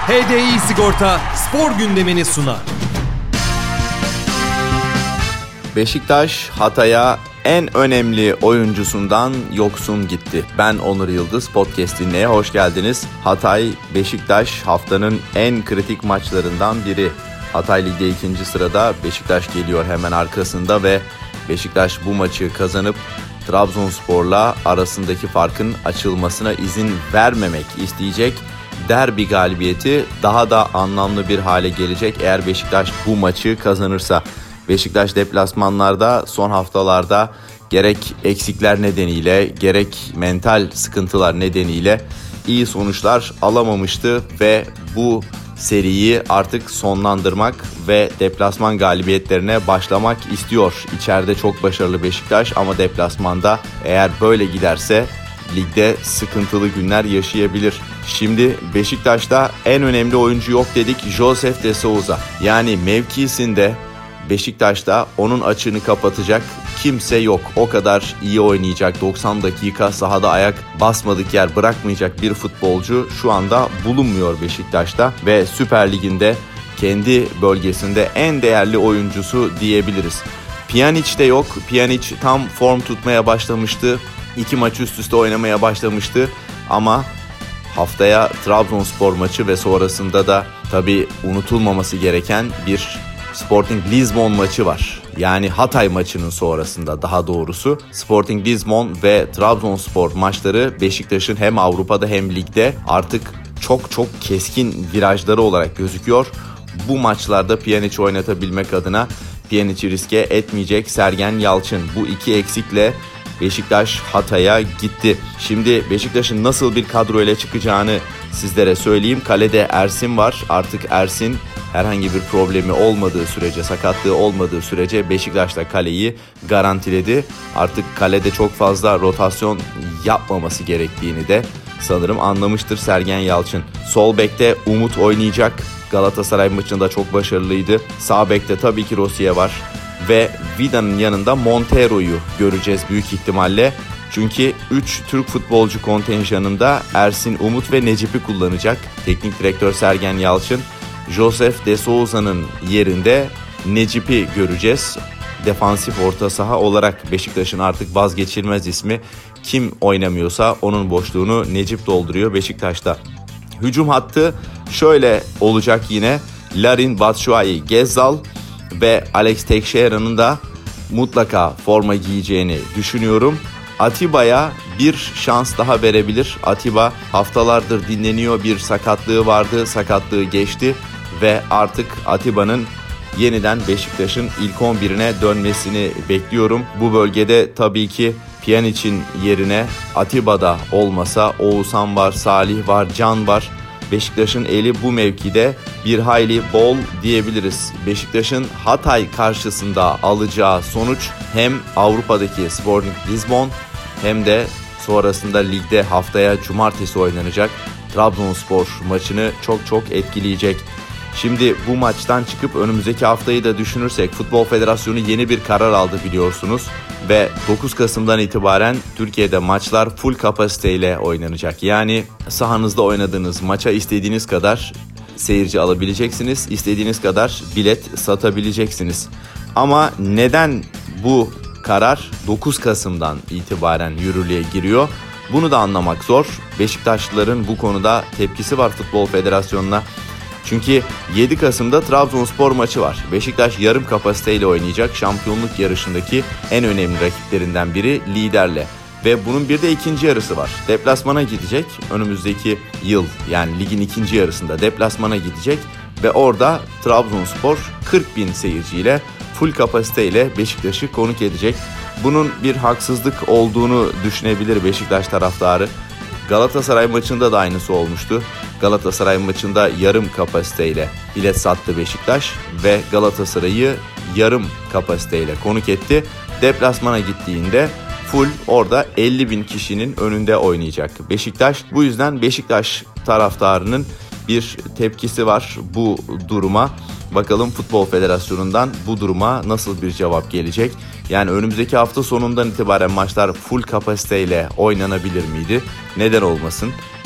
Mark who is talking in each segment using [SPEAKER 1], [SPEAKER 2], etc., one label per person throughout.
[SPEAKER 1] HDI Sigorta spor gündemini sunar.
[SPEAKER 2] Beşiktaş Hatay'a en önemli oyuncusundan yoksun gitti. Ben Onur Yıldız, podcast dinleye hoş geldiniz. Hatay Beşiktaş haftanın en kritik maçlarından biri. Hatay Lig'de 2. sırada, Beşiktaş geliyor hemen arkasında ve Beşiktaş bu maçı kazanıp Trabzonspor'la arasındaki farkın açılmasına izin vermemek isteyecek. Derbi galibiyeti daha da anlamlı bir hale gelecek eğer Beşiktaş bu maçı kazanırsa. Beşiktaş deplasmanlarda son haftalarda gerek eksikler nedeniyle gerek mental sıkıntılar nedeniyle iyi sonuçlar alamamıştı ve bu seriyi artık sonlandırmak ve deplasman galibiyetlerine başlamak istiyor. İçeride çok başarılı Beşiktaş ama deplasmanda eğer böyle giderse ligde sıkıntılı günler yaşayabilir. Şimdi Beşiktaş'ta en önemli oyuncu yok dedik, Josef de Souza. Yani mevkisinde Beşiktaş'ta onun açığını kapatacak kimse yok. O kadar iyi oynayacak, 90 dakika sahada ayak basmadık yer bırakmayacak bir futbolcu şu anda bulunmuyor Beşiktaş'ta ve Süper Lig'inde kendi bölgesinde en değerli oyuncusu diyebiliriz. Pjanic de yok. Pjanic tam form tutmaya başlamıştı. 2 maç üst üste oynamaya başlamıştı ama haftaya Trabzonspor maçı ve sonrasında da tabii unutulmaması gereken bir Sporting Lisbon maçı var. Yani Hatay maçının sonrasında daha doğrusu Sporting Lisbon ve Trabzonspor maçları Beşiktaş'ın hem Avrupa'da hem ligde artık çok keskin virajları olarak gözüküyor. Bu maçlarda Pjanic'i oynatabilmek adına Pjanic'i riske etmeyecek Sergen Yalçın. Bu iki eksikle Beşiktaş Hatay'a gitti. Şimdi Beşiktaş'ın nasıl bir kadro ile çıkacağını sizlere söyleyeyim. Kalede Ersin var. Artık Ersin herhangi bir problemi olmadığı sürece, sakatlığı olmadığı sürece Beşiktaş'ta kaleyi garantiledi. Artık kalede çok fazla rotasyon yapmaması gerektiğini de sanırım anlamıştır Sergen Yalçın. Sol bekte Umut oynayacak. Galatasaray maçında çok başarılıydı. Sağ bekte tabii ki Rosier var. Ve Vida'nın yanında Montero'yu göreceğiz büyük ihtimalle. Çünkü 3 Türk futbolcu kontenjanında Ersin, Umut ve Necip'i kullanacak teknik direktör Sergen Yalçın. Josef de Souza'nın yerinde Necip'i göreceğiz. Defansif orta saha olarak Beşiktaş'ın artık vazgeçilmez ismi. Kim oynamıyorsa onun boşluğunu Necip dolduruyor Beşiktaş'ta. Hücum hattı şöyle olacak yine. Larin, Batshuayi, Gezzal ve Alex Teixeira'nın da mutlaka forma giyeceğini düşünüyorum. Atiba'ya bir şans daha verebilir. Atiba haftalardır dinleniyor, bir sakatlığı vardı, sakatlığı geçti ve artık Atiba'nın yeniden Beşiktaş'ın ilk 11'ine dönmesini bekliyorum. Bu bölgede tabii ki Pjanic'in yerine Atiba'da olmasa Oğuzhan var, Salih var, Can var. Beşiktaş'ın eli bu mevkide bir hayli bol diyebiliriz. Beşiktaş'ın Hatay karşısında alacağı sonuç hem Avrupa'daki Sporting Lisbon hem de sonrasında ligde haftaya cumartesi oynanacak Trabzonspor maçını çok etkileyecek. Şimdi bu maçtan çıkıp önümüzdeki haftayı da düşünürsek Futbol Federasyonu yeni bir karar aldı biliyorsunuz. Ve 9 Kasım'dan itibaren Türkiye'de maçlar full kapasiteyle oynanacak. Yani sahanızda oynadığınız maça istediğiniz kadar seyirci alabileceksiniz, istediğiniz kadar bilet satabileceksiniz. Ama neden bu karar 9 Kasım'dan itibaren yürürlüğe giriyor? Bunu da anlamak zor. Beşiktaşlıların bu konuda tepkisi var Futbol Federasyonu'na. Çünkü 7 Kasım'da Trabzonspor maçı var. Beşiktaş yarım kapasiteyle oynayacak, şampiyonluk yarışındaki en önemli rakiplerinden biri liderle. Ve bunun bir de ikinci yarısı var. Deplasmana gidecek önümüzdeki yıl, yani ligin ikinci yarısında deplasmana gidecek. Ve orada Trabzonspor 40.000 seyirciyle full kapasiteyle Beşiktaş'ı konuk edecek. Bunun bir haksızlık olduğunu düşünebilir Beşiktaş taraftarı. Galatasaray maçında da aynısı olmuştu. Galatasaray maçında yarım kapasiteyle bilet sattı Beşiktaş ve Galatasaray'ı yarım kapasiteyle konuk etti. Deplasmana gittiğinde full orada 50.000 kişinin önünde oynayacak Beşiktaş. Bu yüzden Beşiktaş taraftarının bir tepkisi var bu duruma. Bakalım Futbol Federasyonu'ndan bu duruma nasıl bir cevap gelecek? Yani önümüzdeki hafta sonundan itibaren maçlar full kapasiteyle oynanabilir miydi? Neden olmasın?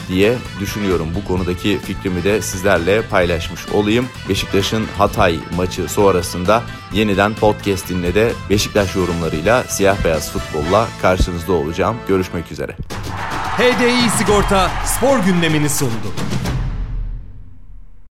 [SPEAKER 2] diye düşünüyorum. Bu konudaki fikrimi de sizlerle paylaşmış olayım. Beşiktaş'ın Hatay maçı sonrasında yeniden podcast dinle Beşiktaş yorumlarıyla Siyah Beyaz Futbol'la karşınızda olacağım. Görüşmek üzere.
[SPEAKER 1] HDI Sigorta spor gündemini sundu.